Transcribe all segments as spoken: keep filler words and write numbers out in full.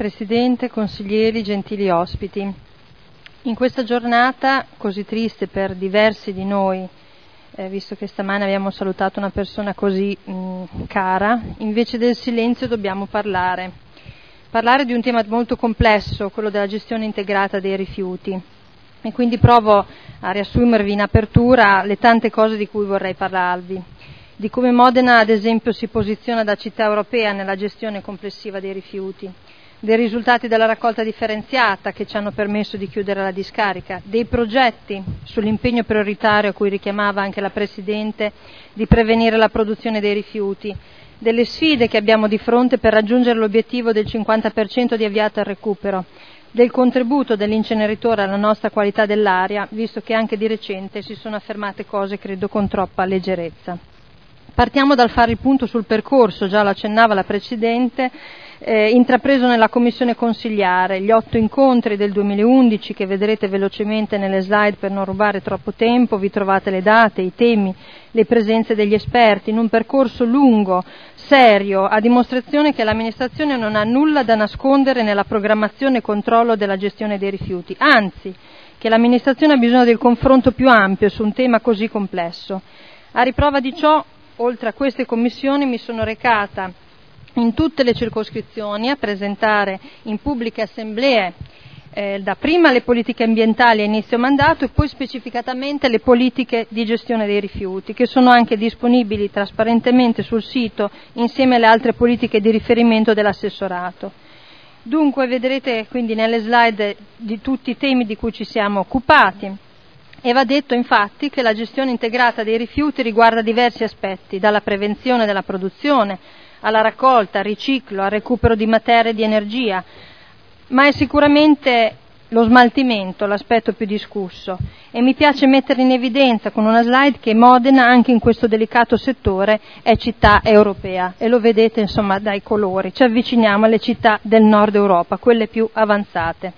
Presidente, consiglieri, gentili ospiti. In questa giornata così triste per diversi di noi, eh, visto che stamane abbiamo salutato una persona così mh, cara, invece del silenzio dobbiamo parlare. Parlare di un tema molto complesso, quello della gestione integrata dei rifiuti. E quindi provo a riassumervi in apertura le tante cose di cui vorrei parlarvi. Di come Modena, ad esempio, si posiziona da città europea nella gestione complessiva dei rifiuti, dei risultati della raccolta differenziata che ci hanno permesso di chiudere la discarica, dei progetti sull'impegno prioritario a cui richiamava anche la Presidente di prevenire la produzione dei rifiuti, delle sfide che abbiamo di fronte per raggiungere l'obiettivo del cinquanta per cento di avviato al recupero, del contributo dell'inceneritore alla nostra qualità dell'aria, visto che anche di recente si sono affermate cose, credo, con troppa leggerezza. Partiamo dal fare il punto sul percorso, già lo accennava la Presidente, eh, intrapreso nella Commissione consigliare, gli otto incontri del duemilaundici che vedrete velocemente nelle slide per non rubare troppo tempo, vi trovate le date, i temi, le presenze degli esperti, in un percorso lungo, serio, a dimostrazione che l'amministrazione non ha nulla da nascondere nella programmazione e controllo della gestione dei rifiuti, anzi, che l'amministrazione ha bisogno del confronto più ampio su un tema così complesso. A riprova di ciò, oltre a queste commissioni, mi sono recata in tutte le circoscrizioni a presentare in pubbliche assemblee eh, dapprima le politiche ambientali a inizio mandato e poi specificatamente le politiche di gestione dei rifiuti, che sono anche disponibili trasparentemente sul sito insieme alle altre politiche di riferimento dell'assessorato. Dunque vedrete quindi nelle slide di tutti i temi di cui ci siamo occupati. E va detto infatti che la gestione integrata dei rifiuti riguarda diversi aspetti, dalla prevenzione della produzione, alla raccolta, al riciclo, al recupero di materia e di energia, ma è sicuramente lo smaltimento l'aspetto più discusso e mi piace mettere in evidenza con una slide che Modena anche in questo delicato settore è città europea e lo vedete insomma dai colori, ci avviciniamo alle città del nord Europa, quelle più avanzate.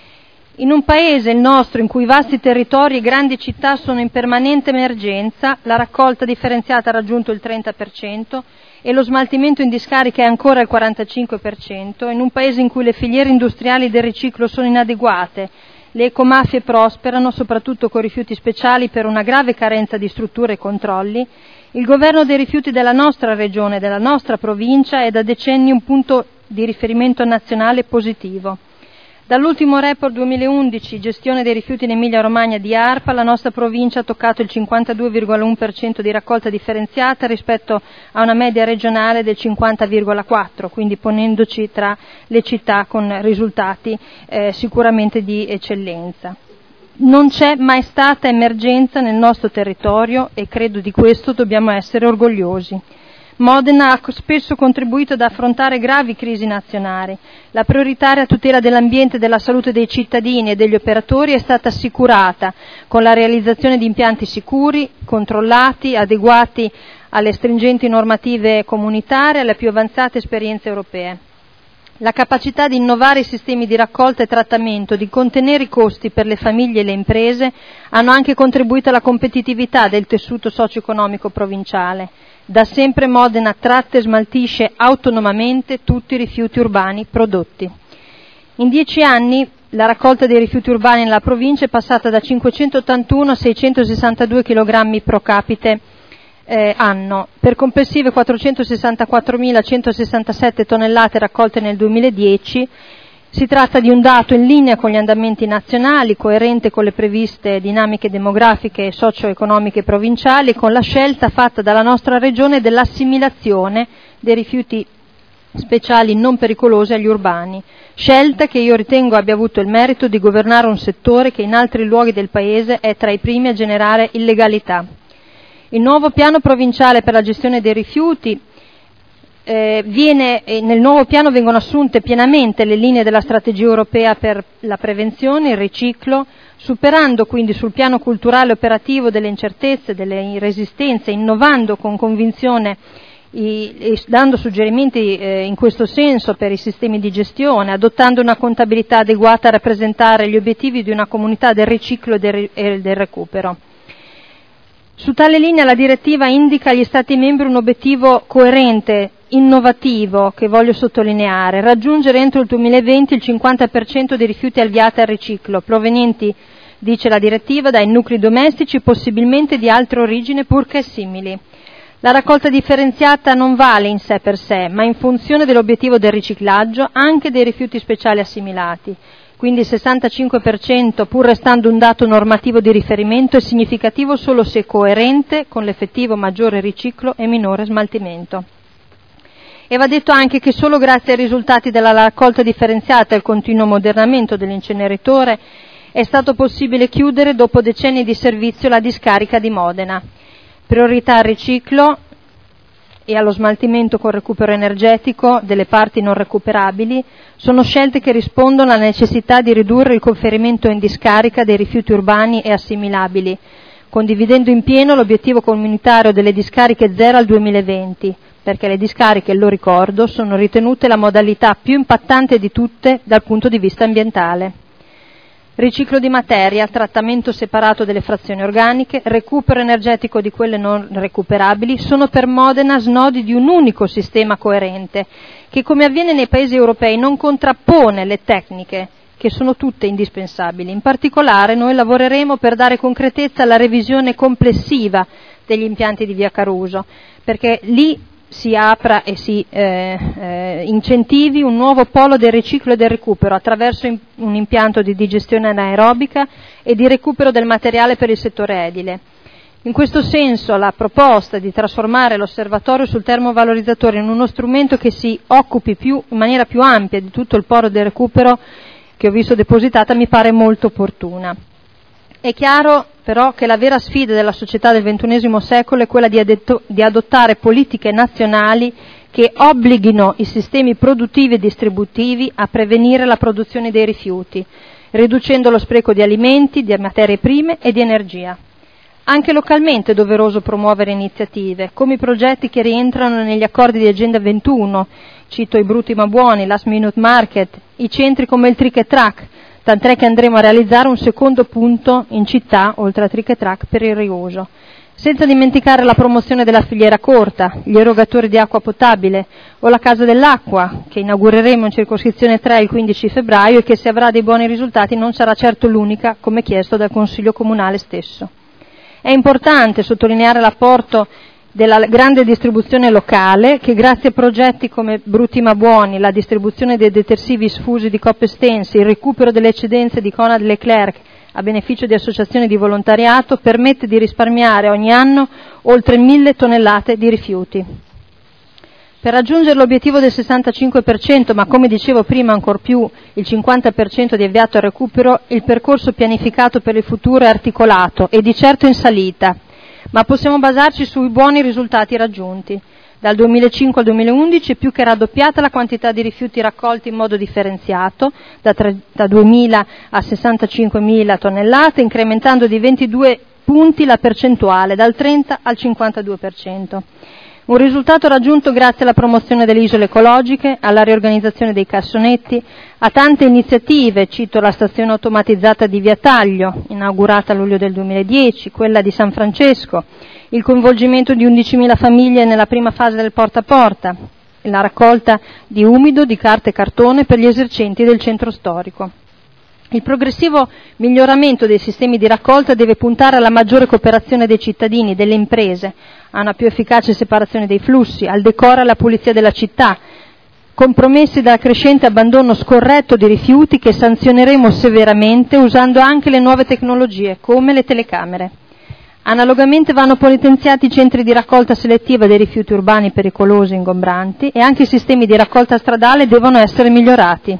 In un paese, il nostro, in cui vasti territori e grandi città sono in permanente emergenza, la raccolta differenziata ha raggiunto il trenta per cento e lo smaltimento in discarica è ancora il quarantacinque per cento, in un paese in cui le filiere industriali del riciclo sono inadeguate, le ecomafie prosperano, soprattutto con rifiuti speciali per una grave carenza di strutture e controlli, il governo dei rifiuti della nostra regione, della nostra provincia è da decenni un punto di riferimento nazionale positivo. Dall'ultimo report duemilaundici, gestione dei rifiuti in Emilia-Romagna di ARPA, la nostra provincia ha toccato il cinquantadue virgola uno per cento di raccolta differenziata rispetto a una media regionale del cinquanta virgola quattro per cento, quindi ponendoci tra le città con risultati eh, sicuramente di eccellenza. Non c'è mai stata emergenza nel nostro territorio e credo di questo dobbiamo essere orgogliosi. Modena ha spesso contribuito ad affrontare gravi crisi nazionali. La prioritaria tutela dell'ambiente e della salute dei cittadini e degli operatori è stata assicurata con la realizzazione di impianti sicuri, controllati, adeguati alle stringenti normative comunitarie e alle più avanzate esperienze europee. La capacità di innovare i sistemi di raccolta e trattamento, di contenere i costi per le famiglie e le imprese, hanno anche contribuito alla competitività del tessuto socio-economico provinciale. Da sempre Modena tratta e smaltisce autonomamente tutti i rifiuti urbani prodotti. In dieci anni la raccolta dei rifiuti urbani nella provincia è passata da cinquecentottantuno a seicentosessantadue chilogrammi pro capite eh, anno, per complessive quattrocentosessantaquattromilacentosessantasette tonnellate raccolte nel duemiladieci. Si tratta di un dato in linea con gli andamenti nazionali, coerente con le previste dinamiche demografiche e socio-economiche provinciali, con la scelta fatta dalla nostra regione dell'assimilazione dei rifiuti speciali non pericolosi agli urbani, scelta che io ritengo abbia avuto il merito di governare un settore che in altri luoghi del Paese è tra i primi a generare illegalità. Il nuovo piano provinciale per la gestione dei rifiuti Eh, viene, eh, nel nuovo piano vengono assunte pienamente le linee della strategia europea per la prevenzione, il riciclo, superando quindi sul piano culturale e operativo delle incertezze, delle resistenze, innovando con convinzione i, e dando suggerimenti eh, in questo senso per i sistemi di gestione, adottando una contabilità adeguata a rappresentare gli obiettivi di una comunità del riciclo e del, e del recupero. Su tale linea la direttiva indica agli Stati membri un obiettivo coerente innovativo che voglio sottolineare: raggiungere entro il duemilaventi il cinquanta per cento dei rifiuti avviati al riciclo, provenienti, dice la direttiva, dai nuclei domestici, possibilmente di altre origini purché simili. La raccolta differenziata non vale in sé per sé, ma in funzione dell'obiettivo del riciclaggio anche dei rifiuti speciali assimilati. Quindi il sessantacinque per cento, pur restando un dato normativo di riferimento, è significativo solo se coerente con l'effettivo maggiore riciclo e minore smaltimento. E va detto anche che solo grazie ai risultati della raccolta differenziata e al continuo ammodernamento dell'inceneritore è stato possibile chiudere dopo decenni di servizio la discarica di Modena. Priorità al riciclo e allo smaltimento con recupero energetico delle parti non recuperabili sono scelte che rispondono alla necessità di ridurre il conferimento in discarica dei rifiuti urbani e assimilabili, condividendo in pieno l'obiettivo comunitario delle discariche zero al duemilaventi, perché le discariche, lo ricordo, sono ritenute la modalità più impattante di tutte dal punto di vista ambientale. Riciclo di materia, trattamento separato delle frazioni organiche, recupero energetico di quelle non recuperabili sono per Modena snodi di un unico sistema coerente che, come avviene nei paesi europei, non contrappone le tecniche, che sono tutte indispensabili. In particolare noi lavoreremo per dare concretezza alla revisione complessiva degli impianti di via Caruso, perché lì si apra e si eh, eh, incentivi un nuovo polo del riciclo e del recupero attraverso in, un impianto di digestione anaerobica e di recupero del materiale per il settore edile. In questo senso la proposta di trasformare l'osservatorio sul termovalorizzatore in uno strumento che si occupi più, in maniera più ampia di tutto il polo del recupero che ho visto depositata mi pare molto opportuna. È chiaro però che la vera sfida della società del ventunesimo secolo è quella di, adetto, di adottare politiche nazionali che obblighino i sistemi produttivi e distributivi a prevenire la produzione dei rifiuti, riducendo lo spreco di alimenti, di materie prime e di energia. Anche localmente è doveroso promuovere iniziative, come i progetti che rientrano negli accordi di Agenda ventuno, cito i Brutti ma Buoni, Last Minute Market, i centri come il Trick e Track, tant'è che andremo a realizzare un secondo punto in città, oltre a Trick e Track, per il riuso. Senza dimenticare la promozione della filiera corta, gli erogatori di acqua potabile o la Casa dell'Acqua, che inaugureremo in circoscrizione tre il quindici febbraio e che, se avrà dei buoni risultati, non sarà certo l'unica, come chiesto dal Consiglio Comunale stesso. È importante sottolineare l'apporto della grande distribuzione locale che, grazie a progetti come Brutti ma Buoni, la distribuzione dei detersivi sfusi di Coop Estensi, il recupero delle eccedenze di Conad Leclerc a beneficio di associazioni di volontariato, permette di risparmiare ogni anno oltre mille tonnellate di rifiuti. Per raggiungere l'obiettivo del sessantacinque per cento, ma come dicevo prima ancor più il cinquanta per cento di avviato al recupero, il percorso pianificato per il futuro è articolato e di certo in salita, ma possiamo basarci sui buoni risultati raggiunti. Dal duemilacinque al duemilaundici è più che raddoppiata la quantità di rifiuti raccolti in modo differenziato, da, tre, da duemila a sessantacinquemila tonnellate, incrementando di ventidue punti la percentuale, dal trenta al cinquantadue per cento. Un risultato raggiunto grazie alla promozione delle isole ecologiche, alla riorganizzazione dei cassonetti, a tante iniziative, cito la stazione automatizzata di Via Taglio, inaugurata a luglio del duemiladieci, quella di San Francesco, il coinvolgimento di undicimila famiglie nella prima fase del porta a porta, la raccolta di umido, di carta e cartone per gli esercenti del centro storico. Il progressivo miglioramento dei sistemi di raccolta deve puntare alla maggiore cooperazione dei cittadini, delle imprese, a una più efficace separazione dei flussi, al decoro e alla pulizia della città, compromessi dal crescente abbandono scorretto di rifiuti che sanzioneremo severamente usando anche le nuove tecnologie, come le telecamere. Analogamente vanno potenziati i centri di raccolta selettiva dei rifiuti urbani pericolosi e ingombranti e anche i sistemi di raccolta stradale devono essere migliorati.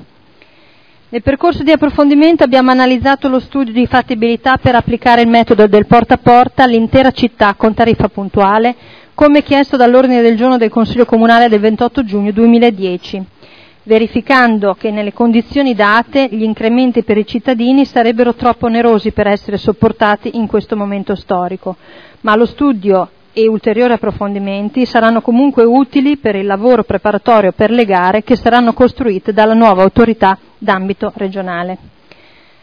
Nel percorso di approfondimento abbiamo analizzato lo studio di fattibilità per applicare il metodo del porta a porta all'intera città con tariffa puntuale, come chiesto dall'ordine del giorno del Consiglio Comunale del ventotto giugno duemiladieci, verificando che nelle condizioni date gli incrementi per i cittadini sarebbero troppo onerosi per essere sopportati in questo momento storico, ma lo studio e ulteriori approfondimenti saranno comunque utili per il lavoro preparatorio per le gare che saranno costruite dalla nuova autorità d'ambito regionale.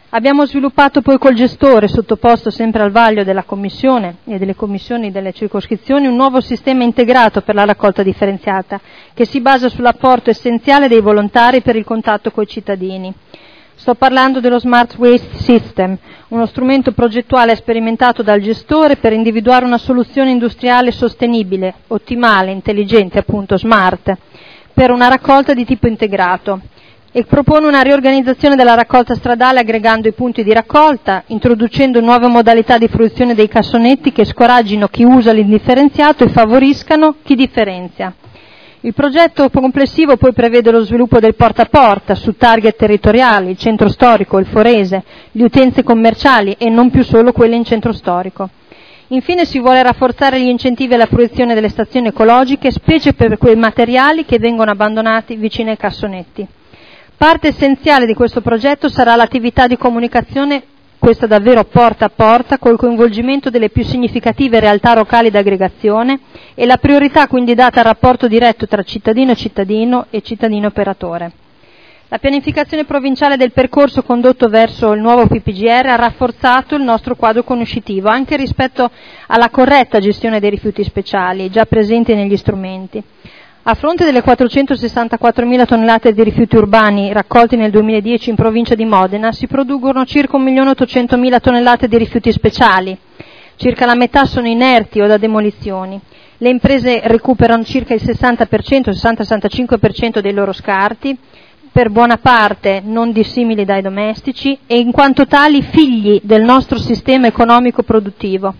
Abbiamo sviluppato poi col gestore, sottoposto sempre al vaglio della Commissione e delle commissioni delle circoscrizioni, un nuovo sistema integrato per la raccolta differenziata, che si basa sull'apporto essenziale dei volontari per il contatto coi cittadini. Sto parlando dello Smart Waste System, uno strumento progettuale sperimentato dal gestore per individuare una soluzione industriale sostenibile, ottimale, intelligente, appunto smart, per una raccolta di tipo integrato, e propone una riorganizzazione della raccolta stradale aggregando i punti di raccolta, introducendo nuove modalità di fruizione dei cassonetti che scoraggino chi usa l'indifferenziato e favoriscano chi differenzia. Il progetto complessivo poi prevede lo sviluppo del porta a porta su target territoriali, il centro storico, il forese, le utenze commerciali e non più solo quelle in centro storico. Infine si vuole rafforzare gli incentivi alla fruizione delle stazioni ecologiche, specie per quei materiali che vengono abbandonati vicino ai cassonetti. Parte essenziale di questo progetto sarà l'attività di comunicazione, questa davvero porta a porta, col coinvolgimento delle più significative realtà locali d'aggregazione e la priorità quindi data al rapporto diretto tra cittadino cittadino e cittadino operatore. La pianificazione provinciale del percorso condotto verso il nuovo P P G R ha rafforzato il nostro quadro conoscitivo anche rispetto alla corretta gestione dei rifiuti speciali già presenti negli strumenti. A fronte delle quattrocentosessantaquattromila tonnellate di rifiuti urbani raccolti nel duemiladieci in provincia di Modena, si producono circa un milione ottocentomila tonnellate di rifiuti speciali. Circa la metà sono inerti o da demolizioni. Le imprese recuperano circa il sessanta per cento, sessanta sessantacinque per cento dei loro scarti, per buona parte non dissimili dai domestici e in quanto tali figli del nostro sistema economico produttivo.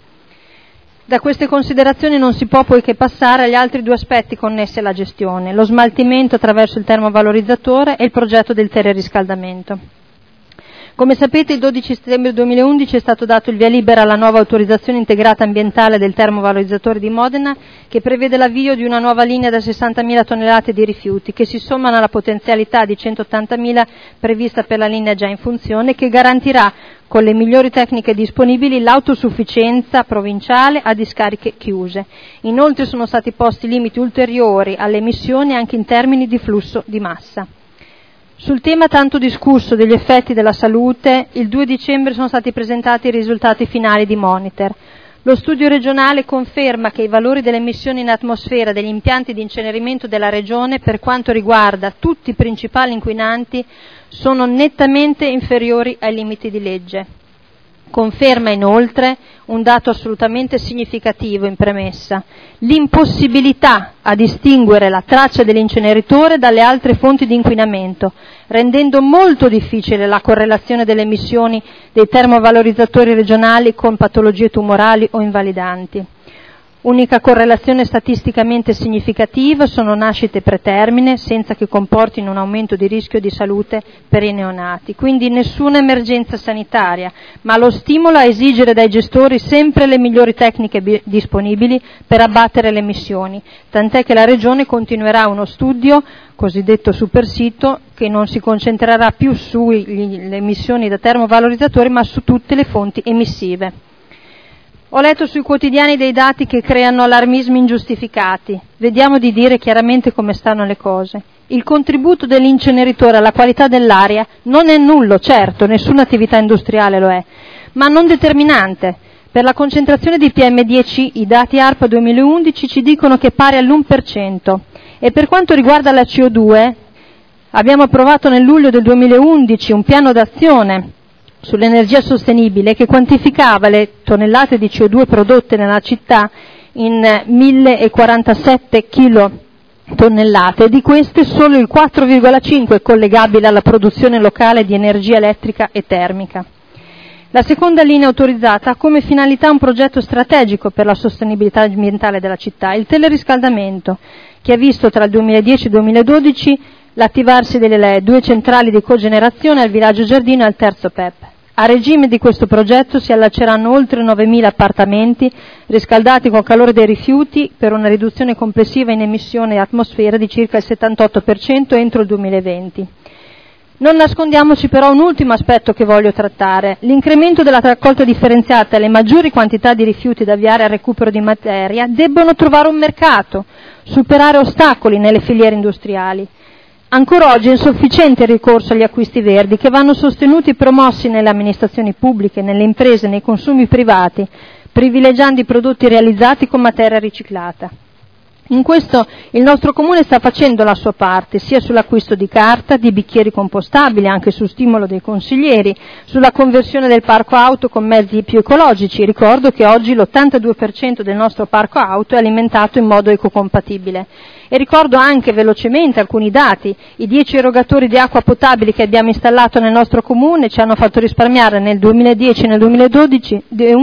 Da queste considerazioni non si può poi che passare agli altri due aspetti connessi alla gestione, lo smaltimento attraverso il termovalorizzatore e il progetto del teleriscaldamento. Come sapete, il dodici settembre duemilaundici è stato dato il via libera alla nuova autorizzazione integrata ambientale del termovalorizzatore di Modena, che prevede l'avvio di una nuova linea da sessantamila tonnellate di rifiuti, che si sommano alla potenzialità di centottantamila prevista per la linea già in funzione, che garantirà con le migliori tecniche disponibili l'autosufficienza provinciale a discariche chiuse. Inoltre sono stati posti limiti ulteriori alle emissioni anche in termini di flusso di massa. Sul tema tanto discusso degli effetti della salute, il due dicembre sono stati presentati i risultati finali di Monitor. Lo studio regionale conferma che i valori delle emissioni in atmosfera degli impianti di incenerimento della Regione per quanto riguarda tutti i principali inquinanti sono nettamente inferiori ai limiti di legge. Conferma inoltre un dato assolutamente significativo in premessa: l'impossibilità a distinguere la traccia dell'inceneritore dalle altre fonti di inquinamento, rendendo molto difficile la correlazione delle emissioni dei termovalorizzatori regionali con patologie tumorali o invalidanti. Unica correlazione statisticamente significativa sono nascite pretermine, senza che comportino un aumento di rischio di salute per i neonati. Quindi nessuna emergenza sanitaria, ma lo stimolo a esigere dai gestori sempre le migliori tecniche bi- disponibili per abbattere le emissioni, tant'è che la Regione continuerà uno studio cosiddetto supersito che non si concentrerà più sulle emissioni da termovalorizzatori, ma su tutte le fonti emissive. Ho letto sui quotidiani dei dati che creano allarmismi ingiustificati. Vediamo di dire chiaramente come stanno le cose. Il contributo dell'inceneritore alla qualità dell'aria non è nullo, certo, nessuna attività industriale lo è, ma non determinante. Per la concentrazione di P M dieci i dati ARPA duemilaundici ci dicono che è pari all'uno per cento e per quanto riguarda la C O due abbiamo approvato nel luglio del duemilaundici un piano d'azione sull'energia sostenibile che quantificava le tonnellate di C O due prodotte nella città in mille quarantasette chilotonnellate e di queste solo il quattro virgola cinque è collegabile alla produzione locale di energia elettrica e termica. La seconda linea autorizzata ha come finalità un progetto strategico per la sostenibilità ambientale della città, il teleriscaldamento, che ha visto tra il duemiladieci e il duemiladodici l'attivarsi delle due centrali di cogenerazione al Villaggio Giardino e al terzo P E P. A regime di questo progetto si allacceranno oltre novemila appartamenti riscaldati con calore dei rifiuti per una riduzione complessiva in emissione e atmosfera di circa il settantotto per cento entro il duemilaventi. Non nascondiamoci però un ultimo aspetto che voglio trattare. L'incremento della raccolta differenziata e le maggiori quantità di rifiuti da avviare al recupero di materia debbono trovare un mercato, superare ostacoli nelle filiere industriali. Ancora oggi è insufficiente il ricorso agli acquisti verdi, che vanno sostenuti e promossi nelle amministrazioni pubbliche, nelle imprese, nei consumi privati, privilegiando i prodotti realizzati con materia riciclata. In questo il nostro comune sta facendo la sua parte, sia sull'acquisto di carta, di bicchieri compostabili, anche su stimolo dei consiglieri, sulla conversione del parco auto con mezzi più ecologici. Ricordo che oggi l'ottantadue per cento del nostro parco auto è alimentato in modo ecocompatibile. E ricordo anche velocemente alcuni dati: i dieci erogatori di acqua potabile che abbiamo installato nel nostro comune ci hanno fatto risparmiare nel duemiladieci e nel duemilaundici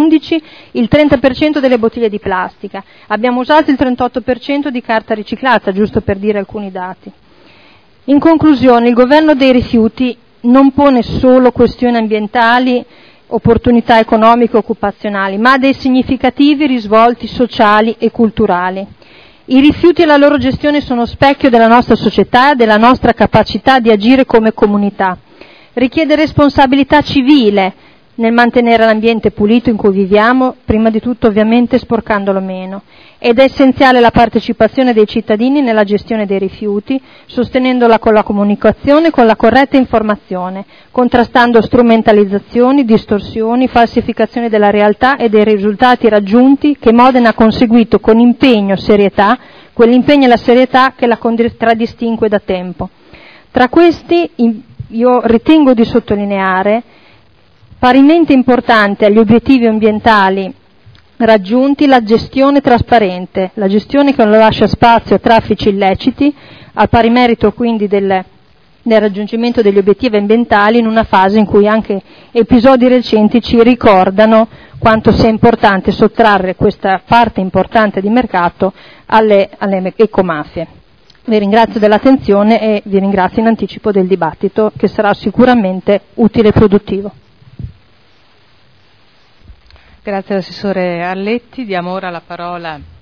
il trenta per cento delle bottiglie di plastica. Abbiamo usato il trentotto per cento di carta riciclata, giusto per dire alcuni dati. In conclusione, il governo dei rifiuti non pone solo questioni ambientali, opportunità economiche e occupazionali, ma ha dei significativi risvolti sociali e culturali. I rifiuti e la loro gestione sono specchio della nostra società e della nostra capacità di agire come comunità. Richiede responsabilità civile nel mantenere l'ambiente pulito in cui viviamo, prima di tutto ovviamente sporcandolo meno. Ed è essenziale la partecipazione dei cittadini nella gestione dei rifiuti, sostenendola con la comunicazione e con la corretta informazione, contrastando strumentalizzazioni, distorsioni, falsificazioni della realtà e dei risultati raggiunti che Modena ha conseguito con impegno e serietà, quell'impegno e la serietà che la contraddistingue da tempo. Tra questi io ritengo di sottolineare parimenti importante agli obiettivi ambientali raggiunti la gestione trasparente, la gestione che non lascia spazio a traffici illeciti, al pari merito quindi del, del raggiungimento degli obiettivi ambientali in una fase in cui anche episodi recenti ci ricordano quanto sia importante sottrarre questa parte importante di mercato alle, alle ecomafie. Vi ringrazio dell'attenzione e vi ringrazio in anticipo del dibattito, che sarà sicuramente utile e produttivo. Grazie all'assessore Arletti. Diamo ora la parola